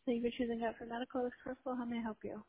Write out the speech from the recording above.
Thank you for choosing Out for Medical. This is Crystal. How may I help you?